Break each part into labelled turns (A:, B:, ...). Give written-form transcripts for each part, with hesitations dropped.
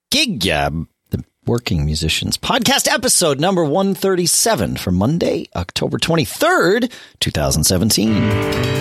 A: Gig Gab, the Working Musicians Podcast, episode number 137 for Monday, October 23rd, 2017.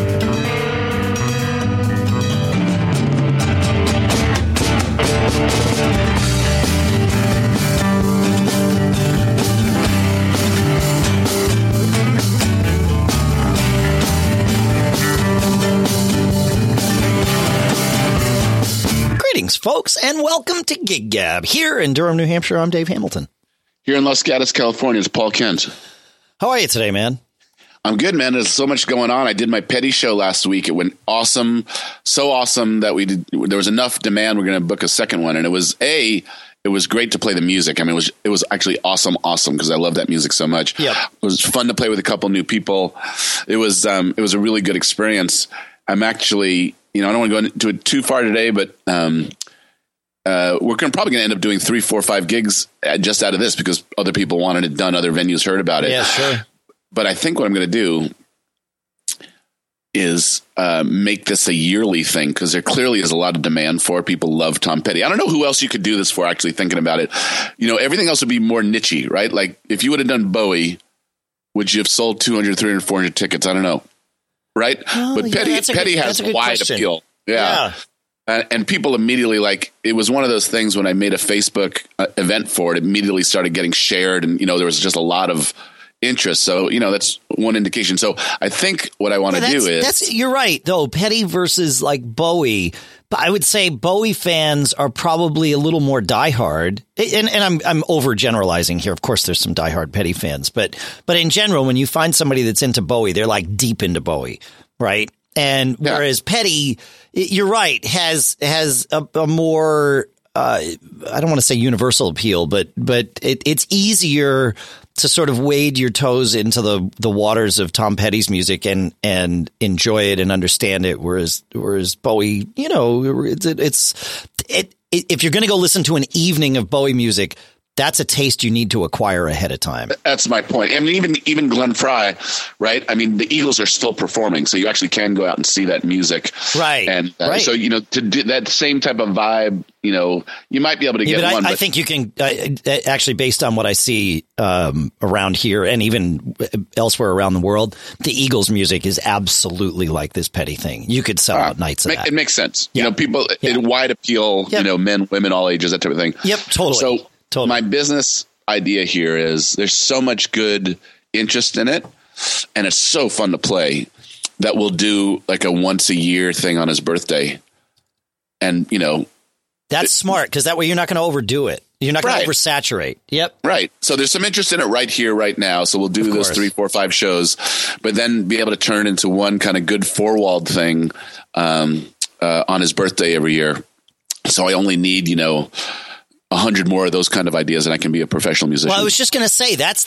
A: Folks, and welcome to Gig Gab. Here in Durham, New Hampshire, I'm Dave Hamilton.
B: Here in Los Gatos, California, it's Paul Kent.
A: How are you today, man?
B: I'm good, man. There's so much going on. I did my Petty show last week. It went awesome. So awesome that there was enough demand. We're going to book a second one. And it was great to play the music. I mean, it was actually awesome because I love that music so much.
A: Yep.
B: It was fun to play with a couple new people. It was a really good experience. I'm actually, I don't want to go into it too far today, but we're probably going to end up doing 3, 4, 5 gigs just out of this because other people wanted it done. Other venues heard about it.
A: Yeah, sure.
B: But I think what I'm going to do is make this a yearly thing because there clearly is a lot of demand for it. People love Tom Petty. I don't know who else you could do this for, actually thinking about it. Everything else would be more niche-y, right? Like if you would have done Bowie, would you have sold 200, 300, 400 tickets? I don't know. Right? But Petty has wide appeal. Yeah. And people immediately, it was one of those things when I made a Facebook event for it, immediately started getting shared and, there was just a lot of interest. So, that's one indication. So I think what I want to do is.
A: You're right, though. Petty versus Bowie. But I would say Bowie fans are probably a little more diehard. And I'm overgeneralizing here. Of course, there's some diehard Petty fans. But in general, when you find somebody that's into Bowie, they're deep into Bowie, right? And whereas Petty, you're right, has a more I don't want to say universal appeal, but it's easier to sort of wade your toes into the waters of Tom Petty's music and enjoy it and understand it. Whereas Bowie, if you're going to go listen to an evening of Bowie music, that's a taste you need to acquire ahead of time.
B: That's my point. I mean, even Glenn Frey, right? I mean, the Eagles are still performing, so you actually can go out and see that music.
A: Right.
B: And so, to do that same type of vibe, you might be able to get one.
A: I think you can actually, based on what I see around here and even elsewhere around the world, the Eagles music is absolutely like this Petty thing. You could sell out nights of that.
B: It makes sense. Yep. People, in wide appeal, men, women, all ages, that type of thing.
A: Yep, totally.
B: So, my business idea here is there's so much good interest in it, and it's so fun to play that we'll do a once a year thing on his birthday. And,
A: that's smart because that way you're not going to overdo it. You're not going to oversaturate. Yep. Right.
B: So there's some interest in it right here, right now. So we'll do those 3, 4, 5 shows, but then be able to turn into one kind of good four-walled thing on his birthday every year. So I only need, 100 more of those kind of ideas, and I can be a professional musician.
A: Well, I was just going to say there's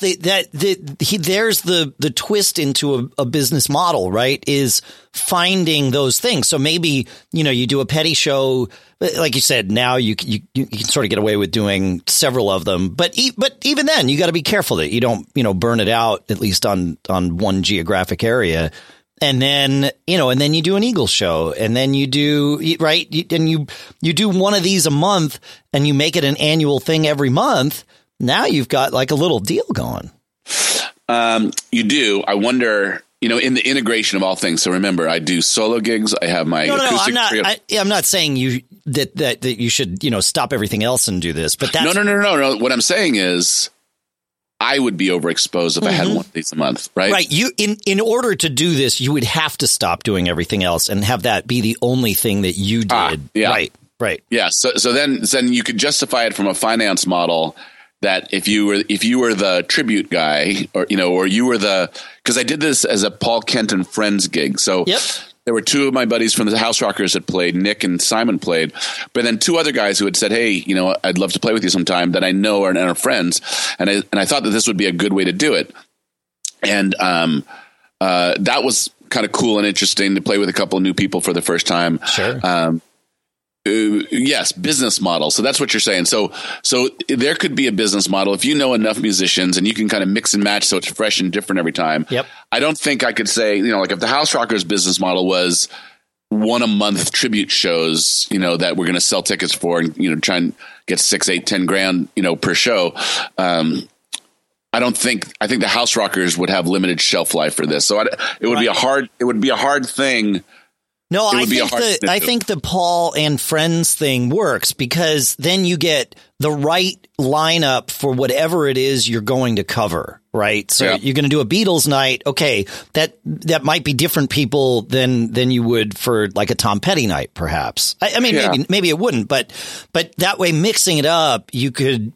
A: the twist into a business model, right? Is finding those things. So maybe you do a Petty show, like you said. Now you can sort of get away with doing several of them, but even then you got to be careful that you don't burn it out, at least on one geographic area. And then, and then you do an Eagles show, and then you do, right? And you do one of these a month, and you make it an annual thing every month. Now you've got a little deal going.
B: You do. I wonder, in the integration of all things. So remember, I do solo gigs. I have my acoustic.
A: I'm not saying that you should, stop everything else and do this, but that's
B: No. What I'm saying is, I would be overexposed if I had one of these a month, right?
A: Right. You in order to do this, you would have to stop doing everything else and have that be the only thing that you did.
B: Yeah.
A: Right.
B: Yeah. So then you could justify it from a finance model that if you were the tribute guy or you were because I did this as a Paul Kent and Friends gig. So there were 2 of my buddies from the House Rockers that played, Nick and Simon played, but then 2 other guys who had said, hey, I'd love to play with you sometime that I know are friends. And I thought that this would be a good way to do it. And that was kind of cool and interesting to play with a couple of new people for the first time.
A: Sure.
B: Yes, business model. So that's what you're saying. So there could be a business model if you know enough musicians and you can kind of mix and match so it's fresh and different every time.
A: Yep.
B: I don't think I could say, if the House Rockers business model was one a month tribute shows, that we're going to sell tickets for and, try and get 6, 8, 10 grand, per show. I think the House Rockers would have limited shelf life for this. So it would be a hard thing.
A: No, I think the Paul and Friends thing works because then you get the right lineup for whatever it is you're going to cover, right? So you're going to do a Beatles night. Okay, that might be different people than you would for like a Tom Petty night, perhaps. I mean, maybe it wouldn't, but that way mixing it up, you could,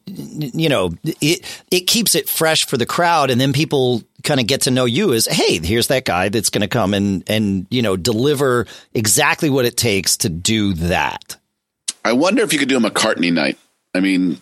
A: it keeps it fresh for the crowd, and then people kind of get to know you as, hey, here's that guy that's going to come and deliver exactly what it takes to do that. I
B: wonder if you could do a McCartney night. I mean,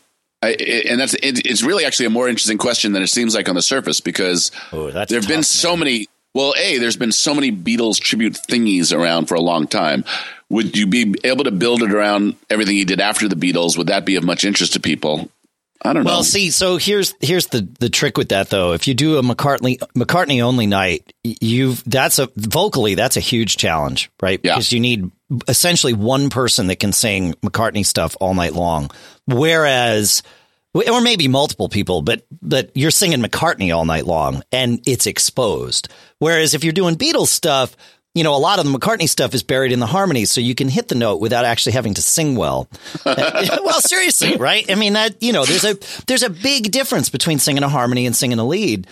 B: it's really actually a more interesting question than it seems like on the surface, because there have been so many. Well, there's been so many Beatles tribute thingies around for a long time. Would you be able to build it around everything he did after the Beatles? Would that be of much interest to people? I don't know.
A: Well, see, so here's the trick with that, though. If you do a McCartney only night, that's a huge challenge, right?
B: Yeah.
A: Because you need essentially one person that can sing McCartney stuff all night long. Whereas, or maybe multiple people, but you're singing McCartney all night long and it's exposed. Whereas if you're doing Beatles stuff, a lot of the McCartney stuff is buried in the harmonies, so you can hit the note without actually having to sing well. Well, seriously, right? I mean, that there's a big difference between singing a harmony and singing a lead.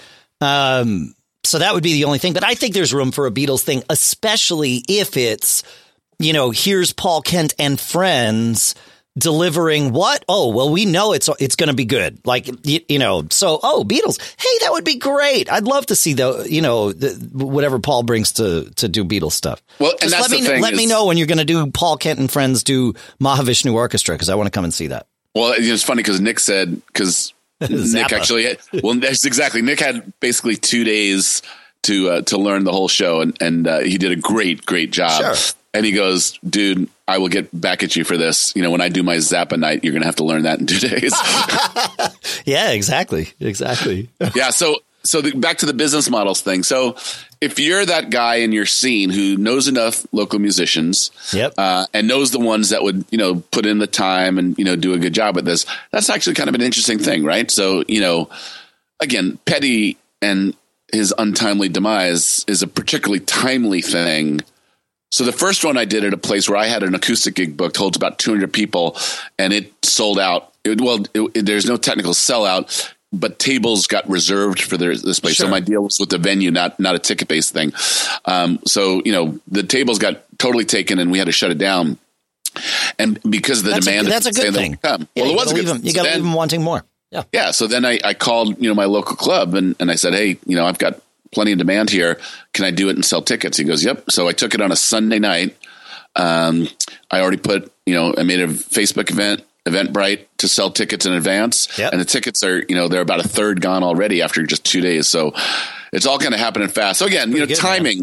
A: So that would be the only thing. But I think there's room for a Beatles thing, especially if it's, here's Paul Kent and Friends delivering what? Oh, well, we know it's going to be good. Like, so, Beatles. Hey, that would be great. I'd love to see whatever Paul brings to do Beatles stuff.
B: Well, and that's the thing.
A: Let me know when you're going to do Paul Kent and Friends do Mahavishnu Orchestra, because I want to come and see that.
B: Well, it's funny because Nick said, because Nick actually, that's exactly. Nick had basically 2 days to learn the whole show, and he did a great job.
A: Sure.
B: And he goes, dude, I will get back at you for this. When I do my Zappa night, you're going to have to learn that in 2 days.
A: Yeah, exactly.
B: Yeah. So back to the business models thing. So if you're that guy in your scene who knows enough local musicians, and knows the ones that would, put in the time and, do a good job with this, that's actually kind of an interesting thing, right? So, again, Petty and his untimely demise is a particularly timely thing. So the first one I did at a place where I had an acoustic gig booked, holds about 200 people, and it sold out. There's no technical sellout, but tables got reserved for this place. Sure. So my deal was with the venue, not a ticket-based thing. So, the tables got totally taken, and we had to shut it down. And because of the demand,
A: that's a good thing.
B: Well, it was good.
A: You got to leave them wanting more. Yeah.
B: Yeah. So then I called, my local club, and I said, hey, I've got plenty of demand here. Can I do it and sell tickets? He goes, yep. So I took it on a Sunday night. I already put, I made a Facebook event, Eventbrite, to sell tickets in advance.
A: Yep.
B: And the tickets are, they're about a third gone already after just 2 days. So it's all kind of happening fast. So again, timing,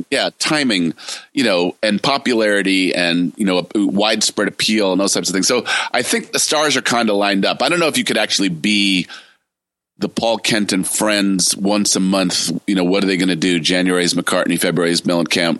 B: and popularity and, widespread appeal and those types of things. So I think the stars are kind of lined up. I don't know if you could actually be the Paul Kent and Friends once a month. What are they going to do? January's McCartney, February's Mellencamp.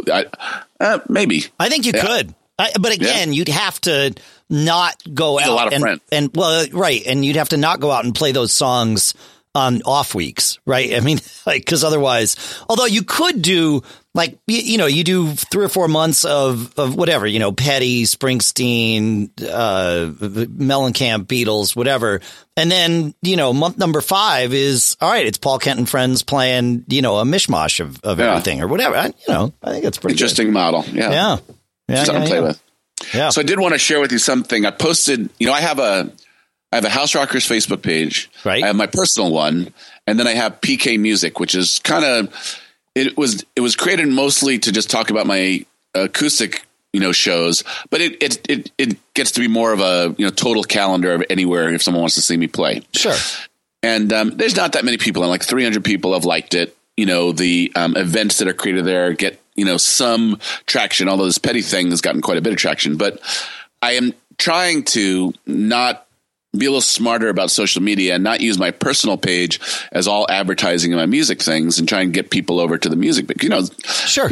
B: Maybe.
A: I think you could. But again, you'd have to not go out.
B: A lot of friends.
A: And you'd have to not go out and play those songs on off weeks, right? I mean, because otherwise, although you could do you do 3 or 4 months of whatever, Petty, Springsteen, Mellencamp, Beatles, whatever. And then, month number 5 is, all right, it's Paul Kent and Friends playing, a mishmash of everything or whatever. I think that's pretty
B: interesting model. Yeah. Something to play with.
A: Yeah.
B: So I did want to share with you something I posted. I have a House Rockers Facebook page.
A: Right.
B: I have my personal one, and then I have PK Music, which is kind of, it was created mostly to just talk about my acoustic, shows, but it gets to be more of a, total calendar of anywhere if someone wants to see me play.
A: Sure.
B: And there's not that many people, and like 300 people have liked it. The events that are created there get, some traction, although this Petty thing has gotten quite a bit of traction. But I am trying to not be a little smarter about social media and not use my personal page as all advertising in my music things, and try and get people over to the music. But,
A: sure.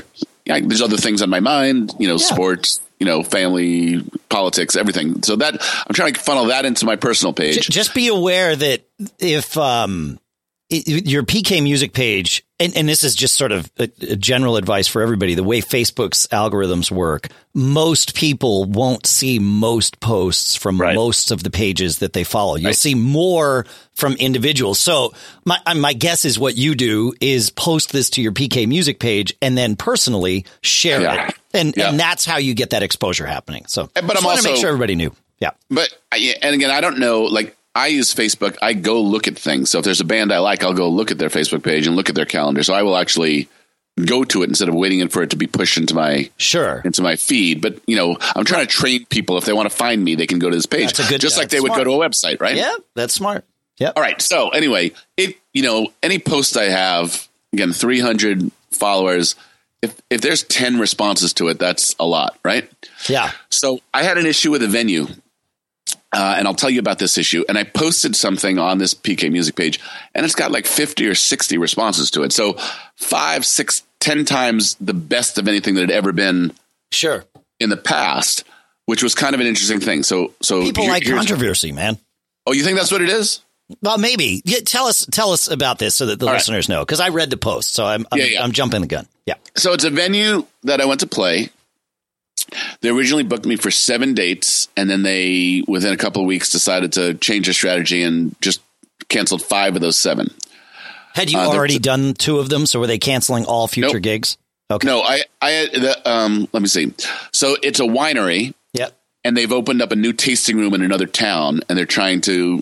B: there's other things on my mind, sports, family, politics, everything. So that I'm trying to funnel that into my personal page.
A: Just be aware that if your PK Music page, and this is just sort of a general advice for everybody, the way Facebook's algorithms work, most people won't see most posts from most of the pages that they follow. You'll see more from individuals. So my guess is what you do is post this to your PK Music page and then personally share it. And that's how you get that exposure happening. So
B: but
A: I want to make sure everybody knew. Yeah.
B: But and again, I don't know, I use Facebook. I go look at things. So if there's a band I like, I'll go look at their Facebook page and look at their calendar. So I will actually go to it instead of waiting for it to be pushed into my feed. But, I'm trying to train people. If they want to find me, they can go to this page just like they would go to a website, right?
A: Yeah, that's smart. Yeah.
B: All right. So anyway, any post I have, again, 300 followers, if there's 10 responses to it, that's a lot, right?
A: Yeah.
B: So I had an issue with a venue. And I'll tell you about this issue. And I posted something on this PK Music page, and it's got like 50 or 60 responses to it. So 5, 6, 10 times the best of anything that had ever been in the past, which was kind of an interesting thing. So
A: people like controversy, man.
B: Oh, you think that's what it is?
A: Well, maybe. Tell us about this so that the listeners know, because I read the post, so I'm jumping the gun. Yeah.
B: So it's a venue that I went to play. They originally booked me for 7 dates, and then they, within a couple of weeks, decided to change their strategy and just canceled 5 of those 7.
A: Had you already done 2 of them? So were they canceling all future gigs? Okay.
B: No, let me see. So it's a winery.
A: Yep.
B: And they've opened up a new tasting room in another town, and they're trying to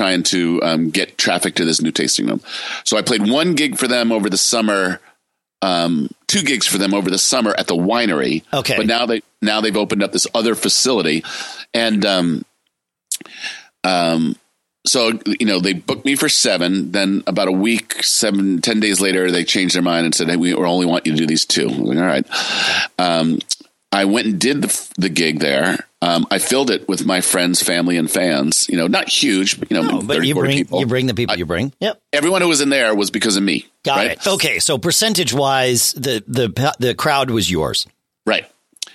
B: get traffic to this new tasting room. So I played 1 gig for them over the summer. 2 gigs for them over the summer at the winery.
A: Okay.
B: But now they've opened up this other facility. And, so, they booked me for 7, then about a week, 10 days later, they changed their mind and said, hey, we only want you to do these 2. I was like, all right. I went and did the gig there. I filled it with my friends, family, and fans. Not huge, but but
A: you bring
B: people.
A: You bring the people you bring. Yep.
B: Everyone who was in there was because of me.
A: Got it. Okay, so percentage wise, the crowd was yours.
B: Right.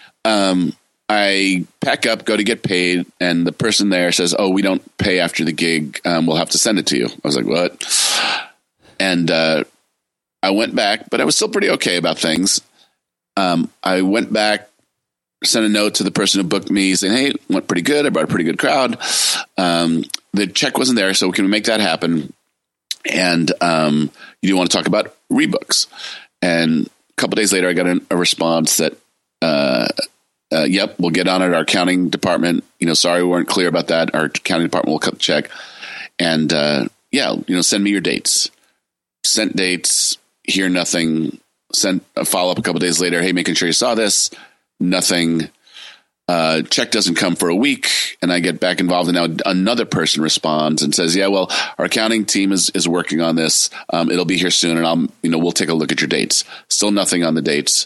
B: I pack up, go to get paid, and the person there says, "Oh, we don't pay after the gig. We'll have to send it to you." I was like, "What?" And I went back, but I was still pretty okay about things. I went back. Sent a note to the person who booked me saying, hey, went pretty good. I brought a pretty good crowd. The check wasn't there, so can we make that happen? And you do want to talk about rebooks. And a couple of days later, I got a response that, yep, we'll get on it. Our accounting department, sorry we weren't clear about that. Our accounting department will cut the check. And, send me your dates. Sent dates, hear nothing. Sent a follow-up a couple of days later. Hey, making sure you saw this. Nothing. Check doesn't come for a week, and I get back involved, and now another person responds and says, yeah, well, our accounting team is working on this. It'll be here soon, and we'll take a look at your dates. Still nothing on the dates.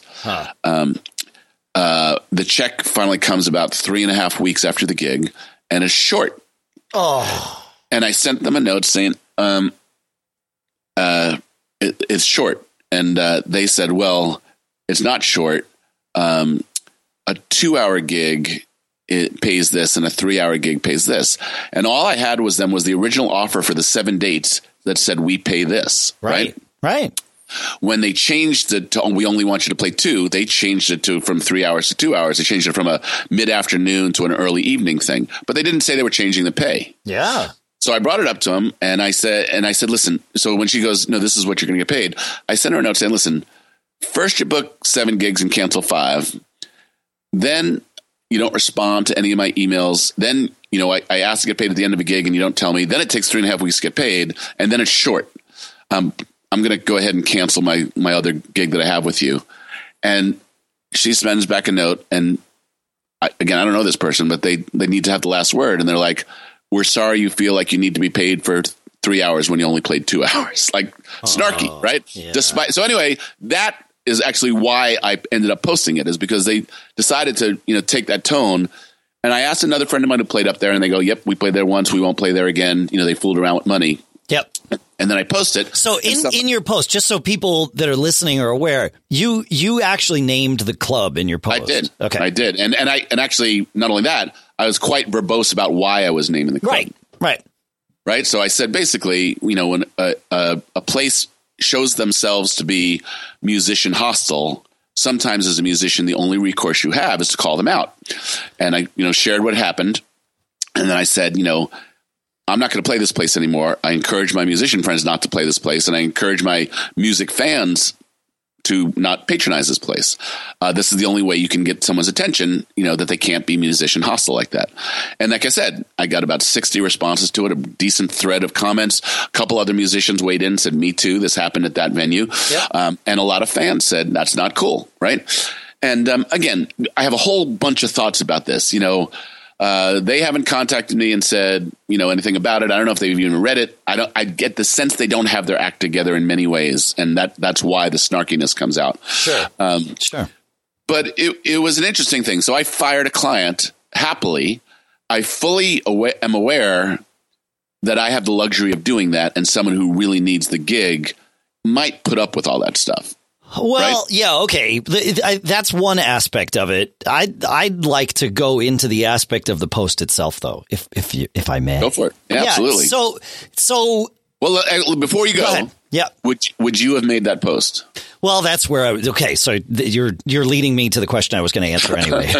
B: The check finally comes about 3.5 weeks after the gig, and it's short.
A: Oh.
B: And I sent them a note saying, it's short. And they said, well, it's not short. A 2-hour gig, it pays this, and a 3-hour gig pays this. And all I had was the original offer for the 7 dates that said, we pay this. Right. When they changed it to, we only want you to play 2, they changed it from 3 hours to 2 hours. They changed it from a mid-afternoon to an early evening thing, but they didn't say they were changing the pay.
A: Yeah.
B: So I brought it up to him, and I said, listen, so when she goes, no, this is what you're going to get paid. I sent her a note saying, listen, first you book 7 gigs and cancel 5. Then you don't respond to any of my emails. Then, I ask to get paid at the end of a gig and you don't tell me. Then it takes 3.5 weeks to get paid, and then it's short. I'm going to go ahead and cancel my other gig that I have with you. And she sends back a note, and I don't know this person, but they need to have the last word. And they're like, we're sorry you feel like you need to be paid for 3 hours when you only played 2 hours. Like snarky, right?
A: Yeah.
B: So anyway, that is actually why I ended up posting it, is because they decided to, take that tone. And I asked another friend of mine who played up there, and they go, yep, we played there once. We won't play there again. They fooled around with money.
A: Yep.
B: And then I post it.
A: So in your post, just so people that are listening are aware, you actually named the club in your post.
B: I did.
A: Okay.
B: I did. And actually, not only that, I was quite verbose about why I was naming the club.
A: Right.
B: So I said, basically, when a place shows themselves to be musician hostile, sometimes as a musician, the only recourse you have is to call them out. And I, shared what happened. And then I said, I'm not going to play this place anymore. I encourage my musician friends not to play this place. And I encourage my music fans to not patronize this place. This is the only way you can get someone's attention, that they can't be musician hostile like that. And like I said, I got about 60 responses to it, a decent thread of comments. A couple other musicians weighed in and said, me too. This happened at that venue. Yeah. And a lot of fans said, that's not cool. Right. And again, I have a whole bunch of thoughts about this. They haven't contacted me and said, anything about it. I don't know if they've even read it. I get the sense they don't have their act together in many ways. And that's why the snarkiness comes out.
A: Sure. Sure.
B: But it was an interesting thing. So I fired a client happily. I fully am aware that I have the luxury of doing that. And someone who really needs the gig might put up with all that stuff.
A: Well,
B: right?
A: Yeah, okay. That's one aspect of it. I'd like to go into the aspect of the post itself, though, if I may.
B: Go for it. Yeah, absolutely.
A: So.
B: Well, before you go,
A: yeah.
B: Would you have made that post?
A: Well, that's where I was. Okay, so you're leading me to the question I was going to answer anyway.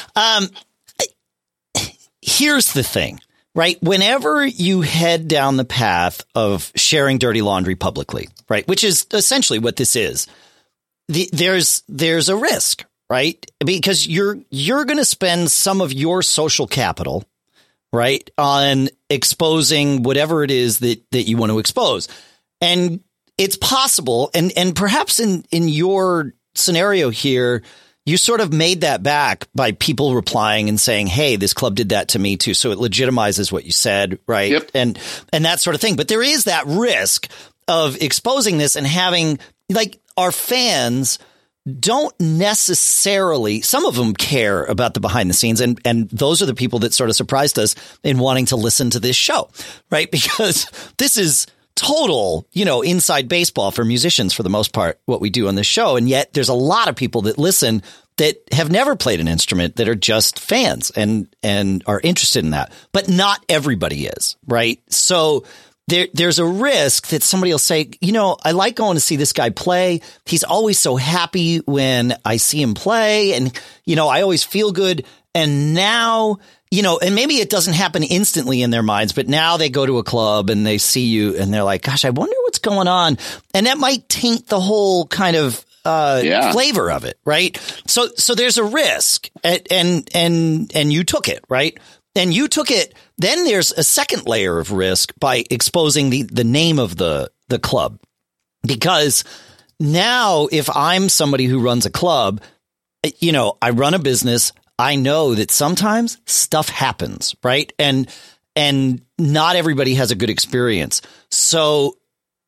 A: Here's the thing, right? Whenever you head down the path of sharing dirty laundry publicly, right, which is essentially what this is. There's a risk, right? Because you're going to spend some of your social capital, right, on exposing whatever it is that you want to expose. And it's possible, and perhaps in your scenario here, you sort of made that back by people replying and saying, hey, this club did that to me too. So it legitimizes what you said, right?
B: Yep.
A: And that sort of thing. But there is that risk of exposing this and having, like, our fans don't necessarily, some of them care about the behind the scenes. And those are the people that sort of surprised us in wanting to listen to this show, right? Because this is total, inside baseball for musicians for the most part, what we do on this show. And yet there's a lot of people that listen that have never played an instrument that are just fans and are interested in that. But not everybody is, right? So there's a risk that somebody will say, I like going to see this guy play. He's always so happy when I see him play. And, I always feel good. And now, and maybe it doesn't happen instantly in their minds, but now they go to a club and they see you and they're like, gosh, I wonder what's going on. And that might taint the whole kind of flavor of it. Right. So there's a risk and you took it. Right. And you took it. Then there's a second layer of risk by exposing the name of the club, because now if I'm somebody who runs a club, I run a business. I know that sometimes stuff happens, right? And not everybody has a good experience. So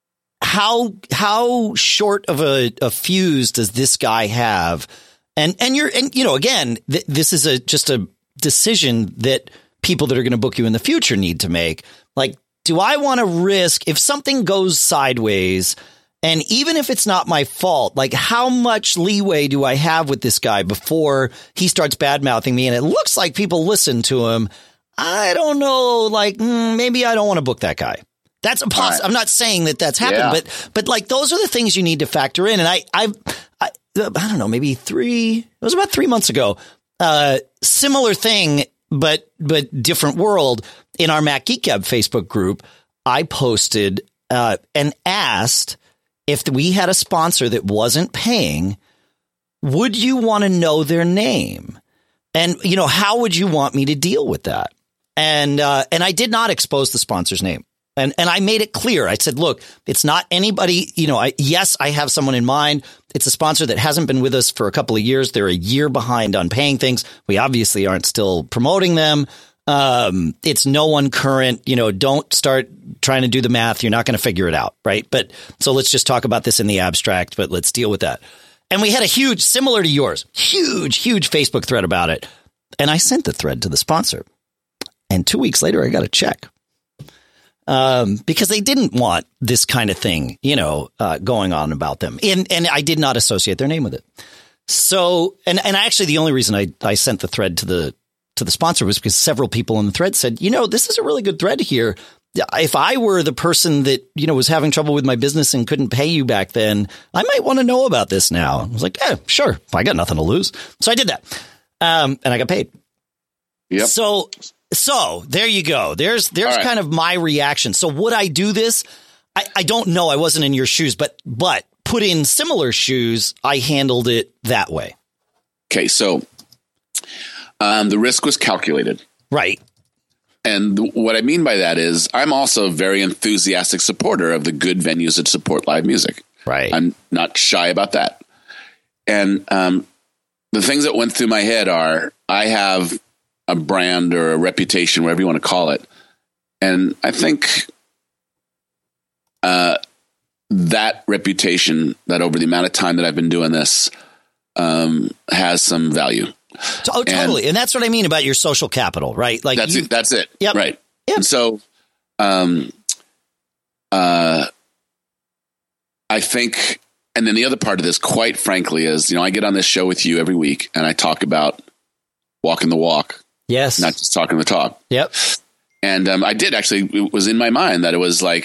A: how short of a fuse does this guy have? And again, this is just a decision that people that are going to book you in the future need to make. Like, do I want to risk if something goes sideways? And even if it's not my fault, like, how much leeway do I have with this guy before he starts bad mouthing me? And it looks like people listen to him. I don't know. Like, maybe I don't want to book that guy. That's a possibility. I'm not saying that that's happened, but like, those are the things you need to factor in. And I don't know, maybe it was about 3 months ago. Similar thing, but different world. In our Mac Geek Gab Facebook group, I posted and asked if we had a sponsor that wasn't paying, would you want to know their name? And, how would you want me to deal with that? And I did not expose the sponsor's name. And I made it clear. I said, look, it's not anybody, yes, I have someone in mind. It's a sponsor that hasn't been with us for a couple of years. They're a year behind on paying things. We obviously aren't still promoting them. It's no one current, don't start trying to do the math. You're not going to figure it out. Right. But so let's just talk about this in the abstract, but let's deal with that. And we had a huge, similar to yours, huge Facebook thread about it. And I sent the thread to the sponsor. And 2 weeks later, I got a check. because they didn't want this kind of thing, going on about them. And I did not associate their name with it. So, and actually the only reason I sent the thread to the sponsor was because several people in the thread said, this is a really good thread here. If I were the person that, was having trouble with my business and couldn't pay you back then, I might want to know about this now. I was like, sure. I got nothing to lose. So I did that. And I got paid.
B: Yep.
A: So there you go. There's
B: right.
A: Kind of my reaction. So would I do this? I don't know. I wasn't in your shoes, but put in similar shoes, I handled it that way.
B: Okay. So the risk was calculated.
A: Right.
B: And what I mean by that is I'm also a very enthusiastic supporter of the good venues that support live music.
A: Right.
B: I'm not shy about that. And the things that went through my head are I have a brand or a reputation, whatever you want to call it. And I think that reputation, that over the amount of time that I've been doing this, has some value.
A: Oh, totally. And that's what I mean about your social capital, right? Like
B: that's it.
A: Yep.
B: Right.
A: Yep.
B: And so, I think, and then the other part of this, quite frankly, is, I get on this show with you every week and I talk about walking the walk.
A: Yes.
B: Not just talking the talk.
A: Yep.
B: And I did actually, it was in my mind that it was like,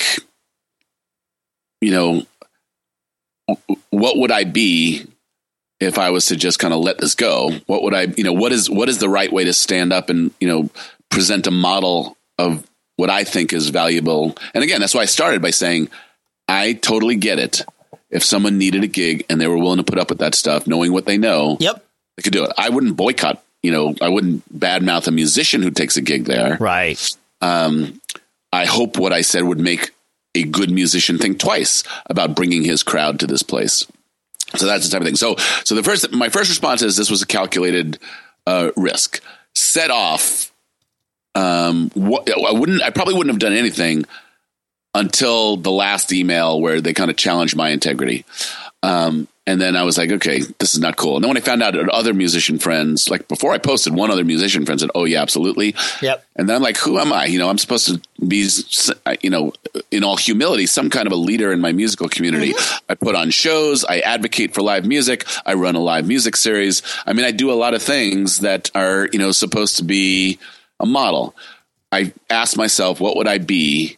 B: what would I be if I was to just kind of let this go? What would I, what is the right way to stand up and, present a model of what I think is valuable? And again, that's why I started by saying, I totally get it. If someone needed a gig and they were willing to put up with that stuff, knowing what they know,
A: yep,
B: they could do it. I wouldn't boycott, I wouldn't badmouth a musician who takes a gig there.
A: Right.
B: I hope what I said would make a good musician think twice about bringing his crowd to this place. So that's the type of thing. So my first response is this was a calculated risk. Set off. I probably wouldn't have done anything until the last email where they kind of challenged my integrity. And then I was like, okay, this is not cool. And then when I found out that other musician friends, like before I posted, one other musician friend said, oh yeah, absolutely.
A: Yep.
B: And then I'm like, who am I? I'm supposed to be, in all humility, some kind of a leader in my musical community. Mm-hmm. I put on shows. I advocate for live music. I run a live music series. I mean, I do a lot of things that are, supposed to be a model. I asked myself, what would I be?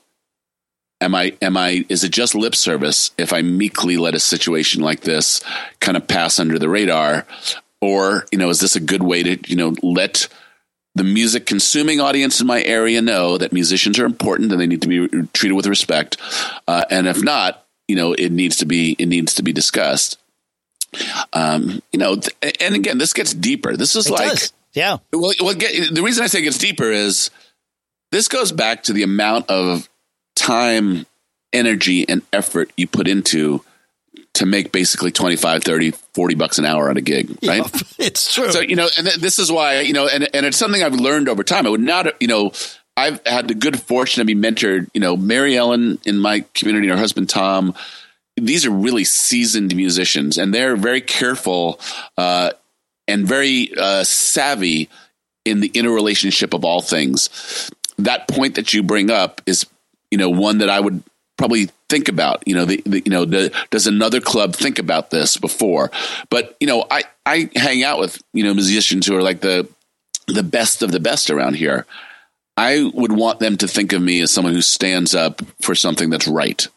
B: Is it just lip service if I meekly let a situation like this kind of pass under the radar? Or, is this a good way to, let the music consuming audience in my area know that musicians are important and they need to be treated with respect? And if not, it needs to be discussed. And again, this gets deeper. This is
A: yeah.
B: Well, the reason I say it gets deeper is this goes back to the amount of time, energy, and effort you put into to make basically 25, 30, 40 bucks an hour on a gig, right?
A: Yeah, it's true.
B: So, and this is why, and it's something I've learned over time. I would not, I've had the good fortune to be mentored, Mary Ellen in my community, her husband, Tom. These are really seasoned musicians and they're very careful and very savvy in the interrelationship of all things. That point that you bring up is, one that I would probably think about, does another club think about this before? But, I hang out with, musicians who are like the best of the best around here. I would want them to think of me as someone who stands up for something that's right.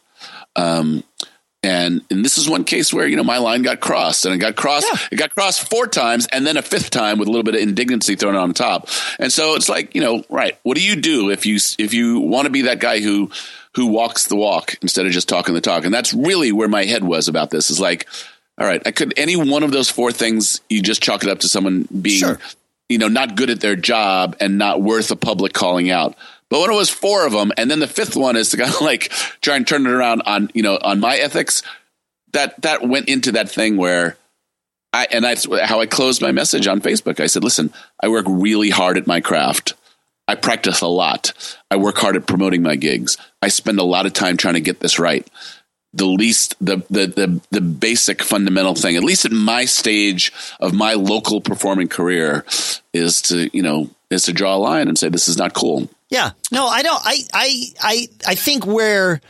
B: And this is one case where, my line got crossed and it got crossed 4 times and then a 5th time with a little bit of indignancy thrown on top. And so it's like, right. What do you do if you want to be that guy who walks the walk instead of just talking the talk? And that's really where my head was about this is like, all right, any one of those 4 things, you just chalk it up to someone being,
A: sure,
B: not good at their job and not worth a public calling out. But when it was 4 of them, and then the 5th one is to kind of like try and turn it around on, on my ethics, that went into that thing where that's how I closed my message on Facebook. I said, listen, I work really hard at my craft. I practice a lot. I work hard at promoting my gigs. I spend a lot of time trying to get this right. The basic fundamental thing, at least at my stage of my local performing career, is to draw a line and say, this is not cool.
A: Yeah. No, I don't. I think where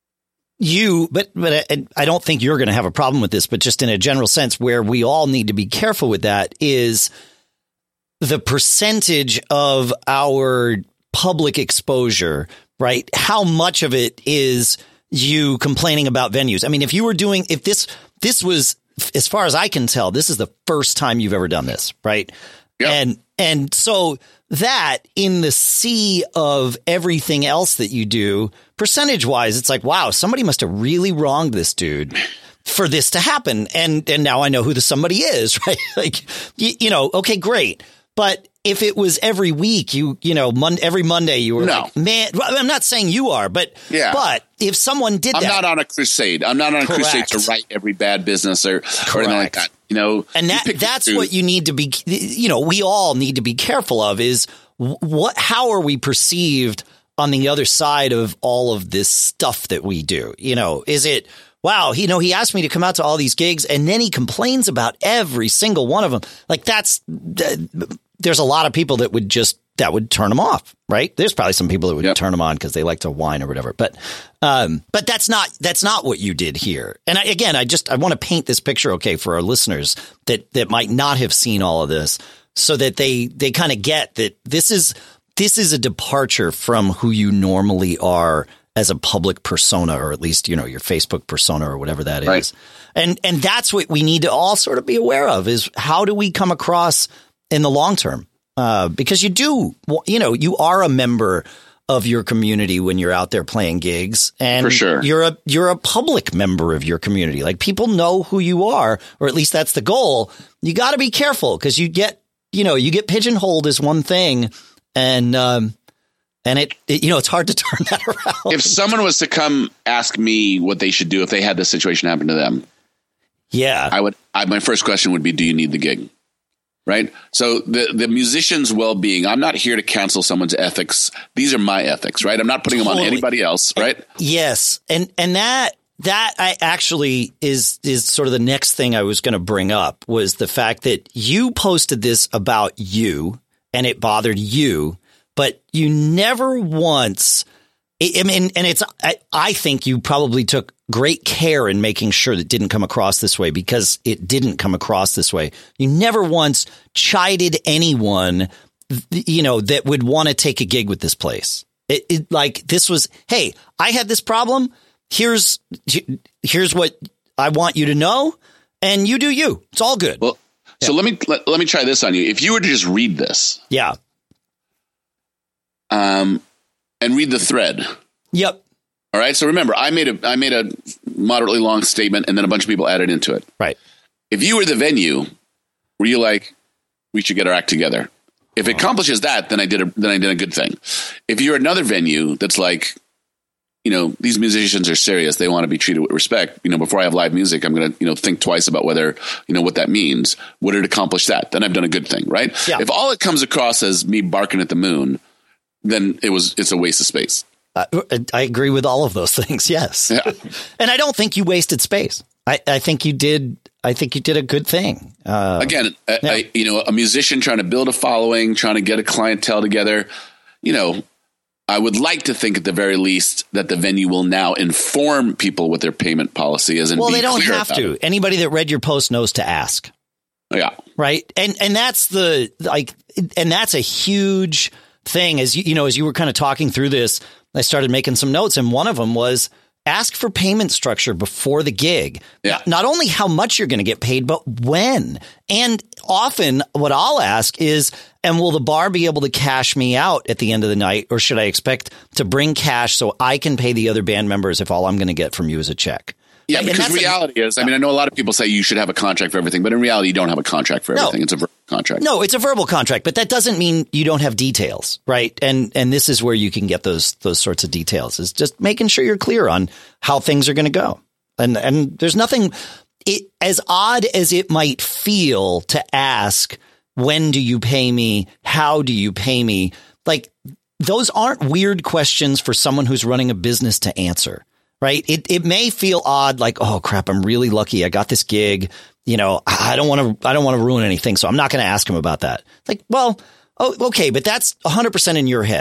A: but I don't think you're going to have a problem with this, but just in a general sense, where we all need to be careful with that is the percentage of our public exposure, right? How much of it is you complaining about venues? I mean, if this was, as far as I can tell, this is the first time you've ever done this, right? Yep. And so that in the sea of everything else that you do, percentage wise, it's like, wow, somebody must have really wronged this dude for this to happen. And now I know who the somebody is, right? Like, okay, great. But if it was every week, every Monday you were like, man, I'm not saying you are, but if someone did that.
B: I'm not on a crusade. I'm not on a crusade to right every bad business or anything like that.
A: And that's what you need to be, we all need to be careful of is how are we perceived on the other side of all of this stuff that we do? Is it, wow, he asked me to come out to all these gigs and then he complains about every single one of them. Like there's a lot of people that would turn them off, right? There's probably some people that would turn them on because they like to whine or whatever. But that's not what you did here. And I want to paint this picture, okay, for our listeners that might not have seen all of this, so that they kind of get that this is a departure from who you normally are as a public persona, or at least, your Facebook persona or whatever that is. And that's what we need to all sort of be aware of is how do we come across in the long term? Because you are a member of your community when you're out there playing gigs, and
B: for sure.
A: you're a public member of your community. Like people know who you are, or at least that's the goal. You got to be careful because you get pigeonholed as one thing, and it's hard to turn that around.
B: If someone was to come ask me what they should do if they had this situation happen to them, my first question would be, do you need the gig? Right. So the musician's well-being, I'm not here to cancel someone's ethics. These are my ethics, right? I'm not putting them on anybody else. Right.
A: Yes. And that I actually is sort of the next thing I was going to bring up was the fact that you posted this about you and it bothered you, but you never once. I think you probably took great care in making sure that it didn't come across this way, because it didn't come across this way. You never once chided anyone, that would want to take a gig with this place. Like this was, hey, I had this problem. Here's what I want you to know, and you do you. It's all good.
B: Well, so let me try this on you. If you were to just read this, and read the thread.
A: Yep.
B: All right. So remember, I made a moderately long statement, and then a bunch of people added into it.
A: Right.
B: If you were the venue, were you like, we should get our act together? If it accomplishes that, then I did a good thing. If you're another venue that's like, these musicians are serious, they want to be treated with respect. Before I have live music, I'm going to think twice about whether what that means. Would it accomplish that? Then I've done a good thing, right? Yeah. If all it comes across as me barking at the moon, then it's a waste of space.
A: I agree with all of those things. Yes. Yeah. And I don't think you wasted space. I think you did. I think you did a good thing.
B: Again, a musician trying to build a following, trying to get a clientele together, I would like to think at the very least that the venue will now inform people what their payment policy is. And
A: they don't have to. Anybody that read your post knows to ask.
B: Yeah.
A: Right. And that's and that's a huge thing. As you were kind of talking through this, I started making some notes, and one of them was ask for payment structure before the gig.
B: Yeah.
A: Not only how much you're going to get paid, but when. And often what I'll ask is, and will the bar be able to cash me out at the end of the night, or should I expect to bring cash so I can pay the other band members if all I'm going to get from you is a check?
B: Yeah, because reality is, I know a lot of people say you should have a contract for everything, but in reality, you don't have a contract for everything. It's a verbal contract.
A: No, it's a verbal contract, but that doesn't mean you don't have details, right? And this is where you can get those sorts of details, is just making sure you're clear on how things are going to go. And there's nothing, as odd as it might feel to ask, when do you pay me? How do you pay me? Like, those aren't weird questions for someone who's running a business to answer. Right. It may feel odd, like, oh, crap, I'm really lucky. I got this gig. I don't want to ruin anything. So I'm not going to ask him about that. Like, well, okay, but that's 100% in your head.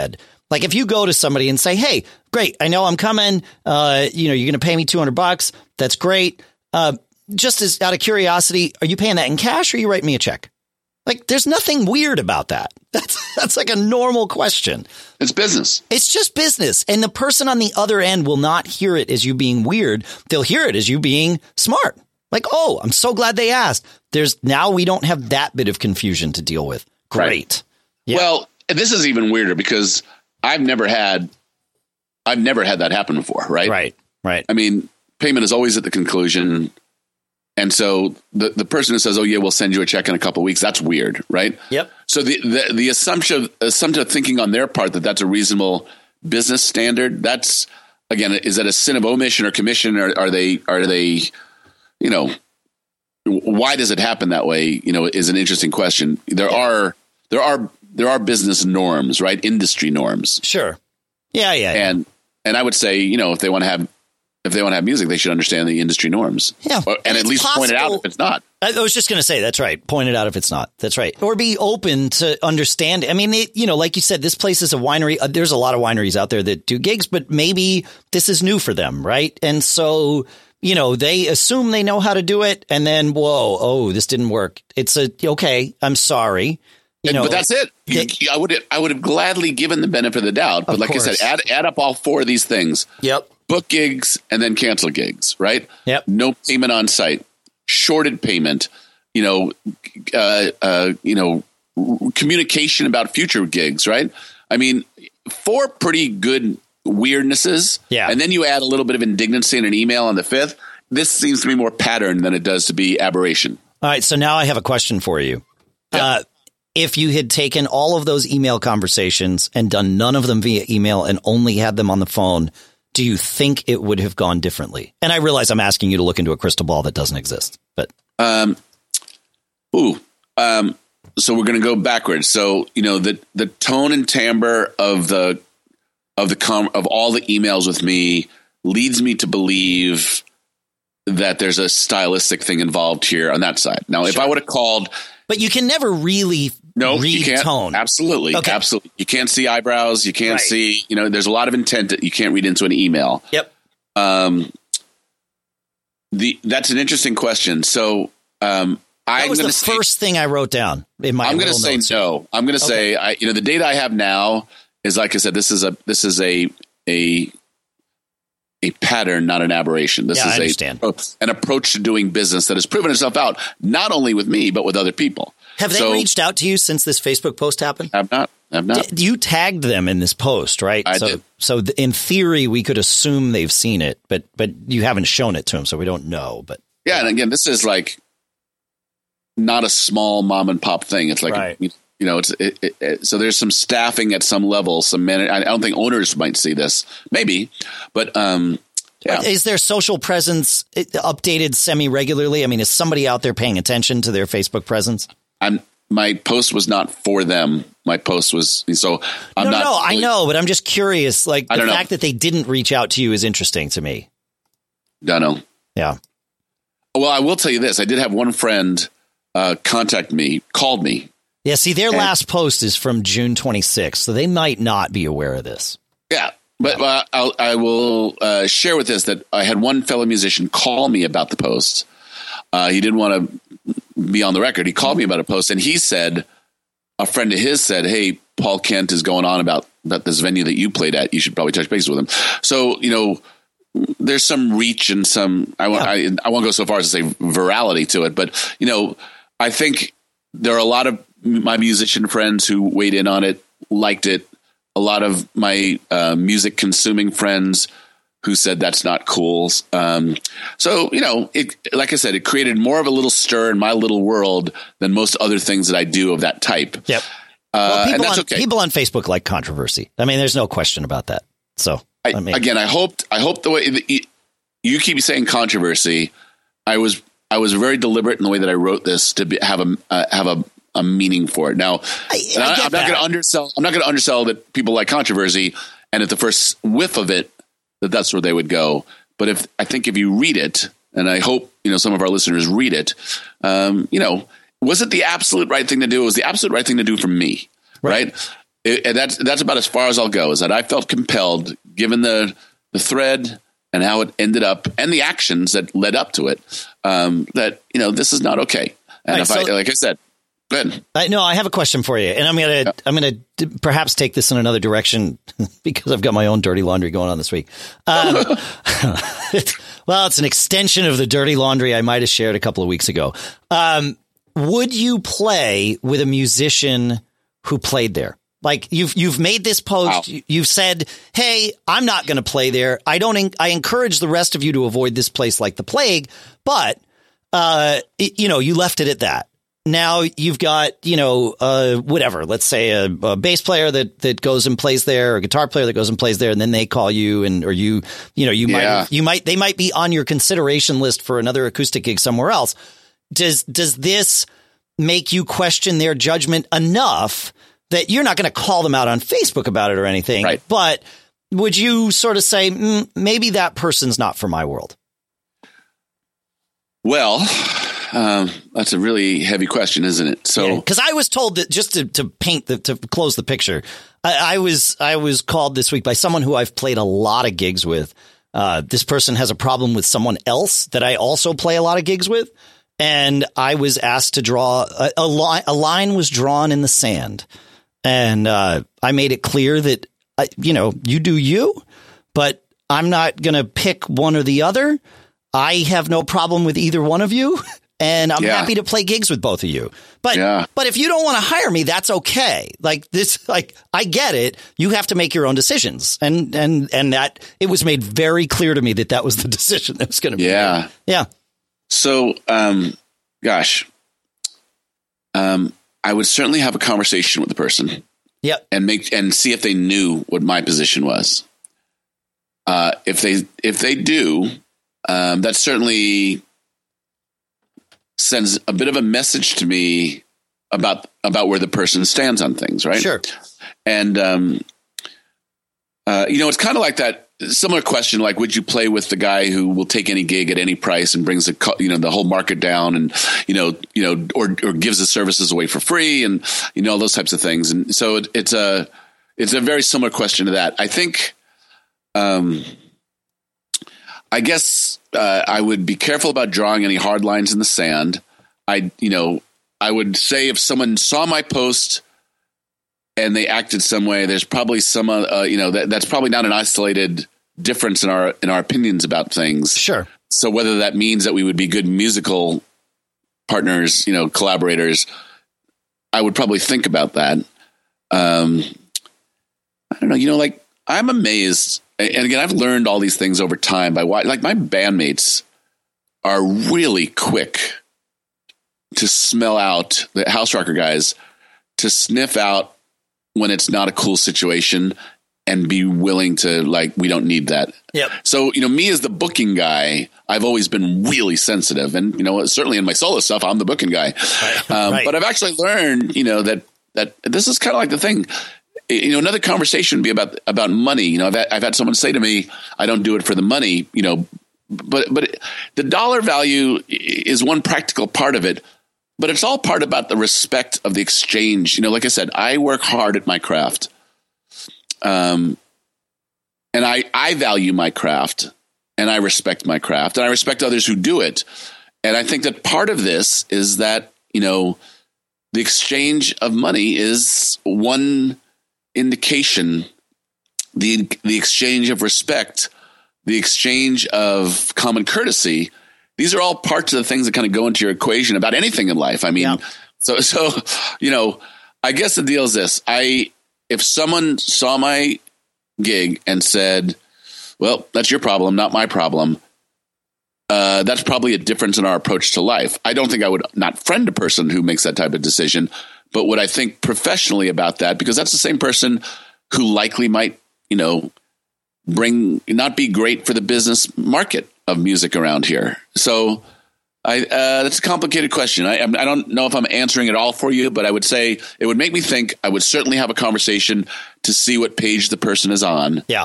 A: Like if you go to somebody and say, hey, great, I know I'm coming. You're going to pay me $200. That's great. Just as out of curiosity, are you paying that in cash or you write me a check? Like there's nothing weird about that. That's like a normal question.
B: It's business.
A: It's just business. And the person on the other end will not hear it as you being weird. They'll hear it as you being smart. Like, oh, I'm so glad they asked. Now we don't have that bit of confusion to deal with. Great.
B: Right. Yeah. Well, this is even weirder because I've never had that happen before. Right.
A: Right.
B: I mean, payment is always at the conclusion. And so the person who says, oh, yeah, we'll send you a check in a couple of weeks. That's weird. Right.
A: Yep.
B: So the assumption thinking on their part that that's a reasonable business standard. That's, again, is that a sin of omission or commission? Or are they, why does it happen that way? Is an interesting question. There are business norms, right? Industry norms.
A: Sure. Yeah.
B: And I would say, if they want to have music, they should understand the industry norms.
A: Yeah.
B: And at least point it out if it's not.
A: I was just going to say, that's right. Point it out if it's not. That's right. Or be open to understand. I mean, like you said, this place is a winery. There's a lot of wineries out there that do gigs, but maybe this is new for them. Right. And so, they assume they know how to do it. And then, this didn't work. It's okay, I'm sorry.
B: But that's it. I would have gladly given the benefit of the doubt. But like I said, add up all four of these things.
A: Yep.
B: Book gigs and then cancel gigs, right?
A: Yep.
B: No payment on site, shorted payment, communication about future gigs, right? I mean, 4 pretty good weirdnesses.
A: Yeah.
B: And then you add a little bit of indignancy in an email on the 5th. This seems to be more pattern than it does to be aberration.
A: All right. So now I have a question for you.
B: Yeah.
A: If you had taken all of those email conversations and done none of them via email and only had them on the phone, do you think it would have gone differently? And I realize I'm asking you to look into a crystal ball that doesn't exist, but.
B: So we're going to go backwards. So, the tone and timbre of all the emails with me leads me to believe that there's a stylistic thing involved here on that side. Now, if I would have called,
A: but you can never really read
B: you can't.
A: Tone.
B: Absolutely. Okay. Absolutely. You can't see eyebrows. You can't see, there's a lot of intent that you can't read into an email.
A: Yep.
B: That's an interesting question. So,
A: that was the first thing I wrote down in my.
B: I'm going to say
A: notes.
B: no. I'm going to say, the data I have now is, like I said, this is a pattern, not an aberration. This is an approach to doing business that has proven itself out, not only with me, but with other people.
A: Have they reached out to you since this Facebook post happened?
B: I've not.
A: You tagged them in this post, right?
B: I did.
A: So in theory, we could assume they've seen it, but you haven't shown it to them, so we don't know. But
B: yeah, and again, this is like not a small mom and pop thing. It's like so there's some staffing at some level. I don't think owners might see this, maybe, but yeah.
A: Is their social presence updated semi-regularly? I mean, is somebody out there paying attention to their Facebook presence?
B: My post was not for them. My post was
A: I know, but I'm just curious. Like the fact that they didn't reach out to you is interesting to me.
B: Don't know.
A: Yeah.
B: Well, I will tell you this. I did have one friend called me.
A: Yeah. See, their last post is from June 26th, so they might not be aware of this.
B: Yeah. But I will share with this that I had one fellow musician call me about the post. He didn't want to be on the record. He called me about a post, and he said, a friend of his said, "Hey, Paul Kent is going on about this venue that you played at. You should probably touch base with him." So, there's some reach and some, I won't go so far as to say virality to it, but, I think there are a lot of my musician friends who weighed in on it, liked it. A lot of my music consuming friends who said that's not cool. So, like I said, it created more of a little stir in my little world than most other things that I do of that type.
A: Yep.
B: And that's okay.
A: People on Facebook like controversy. I mean, there's no question about that. So
B: I hope the way that you keep saying controversy, I was very deliberate in the way that I wrote this to have a meaning for it. Now, I'm not going to undersell. I'm not going to undersell that people like controversy, and at the first whiff of it, that's where they would go. But I think if you read it, and I hope some of our listeners read it, was it the absolute right thing to do? It was the absolute right thing to do for me, right? And that's about as far as I'll go, is that I felt compelled, given the thread and how it ended up and the actions that led up to it, that, this is not okay. And
A: right,
B: like I said, good.
A: I have a question for you, and I'm gonna perhaps take this in another direction because I've got my own dirty laundry going on this week. Well, it's an extension of the dirty laundry I might have shared a couple of weeks ago. Would you play with a musician who played there? Like you've made this post, wow. You've said, "Hey, I'm not going to play there. I encourage the rest of you to avoid this place like the plague." But you left it at that. Now you've got, whatever, let's say a bass player that goes and plays there, or a guitar player that goes and plays there, and then they call you they might be on your consideration list for another acoustic gig somewhere else. Does this make you question their judgment enough that you're not going to call them out on Facebook about it or anything?
B: Right.
A: But would you sort of say, maybe that person's not for my world?
B: Well, that's a really heavy question, isn't it? So,
A: because I was told that, just to close the picture, I was called this week by someone who I've played a lot of gigs with. This person has a problem with someone else that I also play a lot of gigs with. And I was asked to draw a line. A line was drawn in the sand. And I made it clear that, you do you, but I'm not going to pick one or the other. I have no problem with either one of you. And I'm happy to play gigs with both of you. But if you don't want to hire me, that's okay. I get it. You have to make your own decisions. And that it was made very clear to me that was the decision that was going to be made. Yeah.
B: So, I would certainly have a conversation with the person.
A: Yep.
B: And see if they knew what my position was. If they do, that certainly sends a bit of a message to me about where the person stands on things, right?
A: Sure.
B: And it's kind of like that similar question, like, would you play with the guy who will take any gig at any price and brings the whole market down, and or gives the services away for free, and all those types of things. And so it's a very similar question to that. I think, I guess I would be careful about drawing any hard lines in the sand. I would say if someone saw my post and they acted some way, there's probably some, that's probably not an isolated difference in our opinions about things.
A: Sure.
B: So whether that means that we would be good musical partners, collaborators, I would probably think about that. I don't know, I'm amazed. And again, I've learned all these things over time by my bandmates are really quick to smell out, the house rocker guys, to sniff out when it's not a cool situation and be willing to, we don't need that.
A: Yep.
B: So, me as the booking guy, I've always been really sensitive, and, certainly in my solo stuff, I'm the booking guy. Right. But I've actually learned, that this is kind of like the thing. Another conversation would be about money. I've had someone say to me, I don't do it for the money, but the dollar value is one practical part of it, but it's all part about the respect of the exchange. Like I said, I work hard at my craft. And I value my craft, and I respect my craft, and I respect others who do it. And I think that part of this is that, the exchange of money is one indication, the exchange of respect, the exchange of common courtesy. These are all parts of the things that kind of go into your equation about anything in life. I mean, so I guess the deal is this. If someone saw my gig and said, well, that's your problem, not my problem, that's probably a difference in our approach to life. I don't think I would not friend a person who makes that type of decision, but would I think professionally about that? Because that's the same person who likely might, not be great for the business market of music around here. So that's a complicated question. I don't know if I'm answering it all for you, but I would say it would make me think. I would certainly have a conversation to see what page the person is on.
A: Yeah.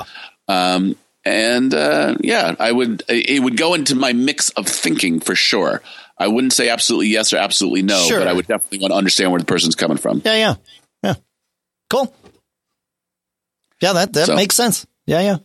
B: It would go into my mix of thinking for sure. I wouldn't say absolutely yes or absolutely no, but I would definitely want to understand where the person's coming from.
A: Yeah. Cool. Yeah, that makes sense. Yeah.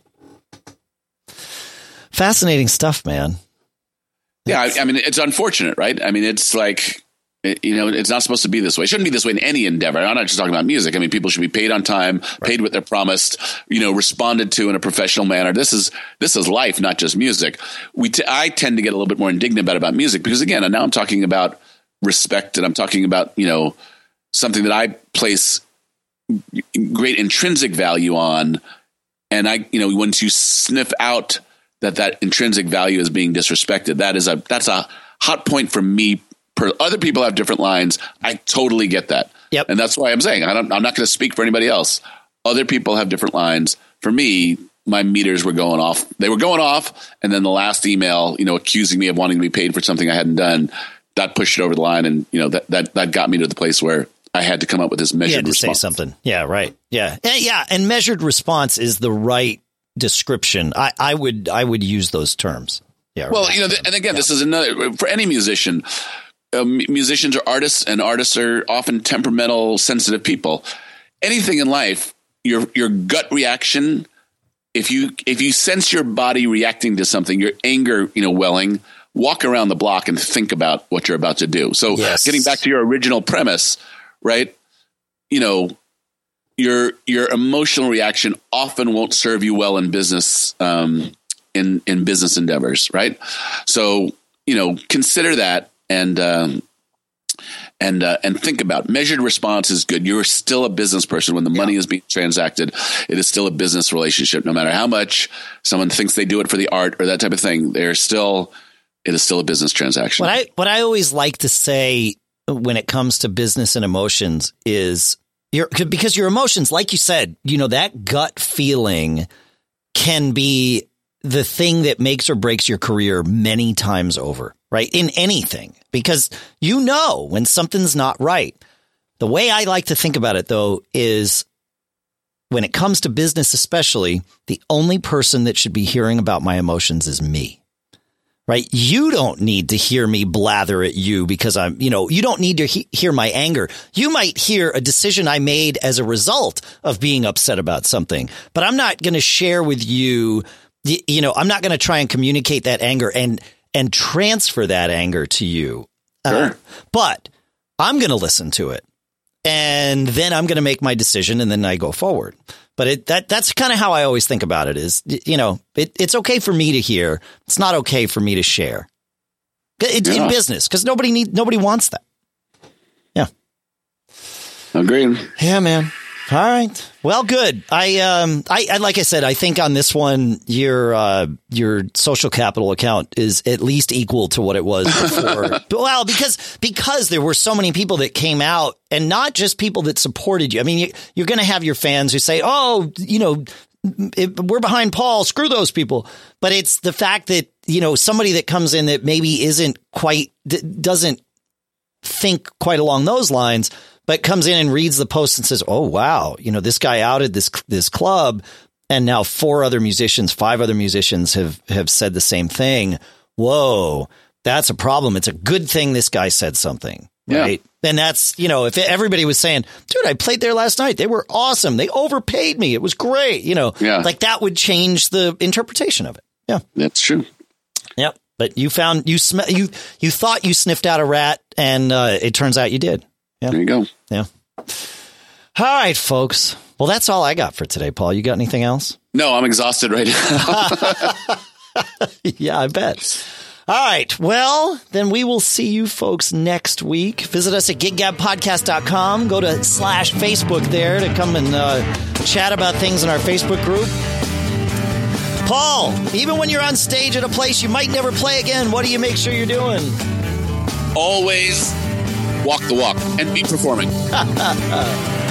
A: Fascinating stuff, man.
B: Yeah, I mean, it's unfortunate, right? I mean, it's like, it's not supposed to be this way. It shouldn't be this way in any endeavor. I'm not just talking about music. I mean, people should be paid on time, paid what they're promised, responded to in a professional manner. This is life, not just music. I tend to get a little bit more indignant about music because, again, now I'm talking about respect, and I'm talking about, something that I place great intrinsic value on. And once you sniff out that intrinsic value is being disrespected, that's a hot point for me. Other people have different lines. I totally get that.
A: Yep.
B: And that's why I'm saying I'm not going to speak for anybody else. Other people have different lines. For me, my meters were going off. They were going off. And then the last email, accusing me of wanting to be paid for something I hadn't done, that pushed it over the line. And, that got me to the place where I had to come up with this measured response.
A: Say something. Yeah, right. Yeah. And measured response is the right description. I would use those terms. Yeah.
B: Well, and again, this is another for any musician. Musicians are artists, and artists are often temperamental, sensitive people. Anything in life, your gut reaction, if you sense your body reacting to something, your anger, welling, walk around the block and think about what you're about to do. So, Getting back to your original premise, right? Your emotional reaction often won't serve you well in business, in business endeavors, right? So, consider that. And think about measured response is good. You're still a business person when the money is being transacted. It is still a business relationship, no matter how much someone thinks they do it for the art or that type of thing. It is still a business transaction.
A: What I always like to say when it comes to business and emotions is because your emotions, like you said, that gut feeling can be the thing that makes or breaks your career many times over. Right. In anything, because when something's not right. The way I like to think about it, though, is when it comes to business, especially, the only person that should be hearing about my emotions is me. Right. You don't need to hear me blather at you because you don't need to hear my anger. You might hear a decision I made as a result of being upset about something, but I'm not going to share with you. I'm not going to try and communicate that anger and transfer that anger to you.
B: Sure.
A: But I'm going to listen to it, and then I'm going to make my decision, and then I go forward. But that's kind of how I always think about it is, it's okay for me to hear. It's not okay for me to share. In business, because nobody wants that. Yeah.
B: Agreed.
A: Yeah, man. All right. Well, good. I like I said, I think on this one, your social capital account is at least equal to what it was before. Well, because there were so many people that came out, and not just people that supported you. I mean, you're going to have your fans who say, "Oh, we're behind Paul. Screw those people." But it's the fact that somebody that comes in that maybe doesn't think quite along those lines, but comes in and reads the post and says, "Oh, wow, this guy outed this club, and now 5 other musicians have said the same thing. Whoa, that's a problem. It's a good thing this guy said something." Right. Yeah. And that's, if everybody was saying, "Dude, I played there last night. They were awesome. They overpaid me. It was great." Like that would change the interpretation of it. Yeah,
B: that's true.
A: Yep. But you thought you sniffed out a rat, and it turns out you did. Yeah.
B: There you go.
A: Yeah. All right, folks. Well, that's all I got for today, Paul. You got anything else?
B: No, I'm exhausted right now.
A: Yeah, I bet. All right. Well, then we will see you folks next week. Visit us at giggabpodcast.com. Go to /Facebook there to come and chat about things in our Facebook group. Paul, even when you're on stage at a place you might never play again, what do you make sure you're doing?
B: Always walk the walk and be performing.